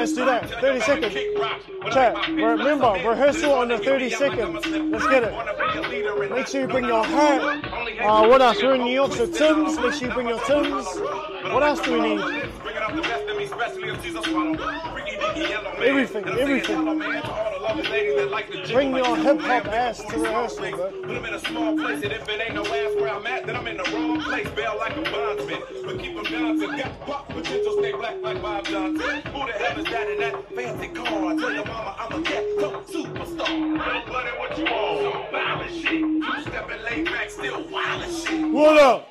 let's do that. 30 seconds. Chat, remember, rehearsal on the 30 seconds. Let's get it. Make sure you bring your hat. What else? We're in New York, so Tim's. Make sure you bring your Tim's. What else do we need? Everything. Bring your hip-hop ass to rehearsal, bro. When I'm in a small place, and if it ain't no ass where I'm at, then I'm in the wrong place. Bail like a bondsman, but keep them Johnson. Got pop potential, stay black like Bob Johnson. Who the hell is that in that fancy car? I tell your mama I'm a cat superstar. Real blooded, what you want? Some violent shit. Two-stepping, laid back, still wild as shit. What up?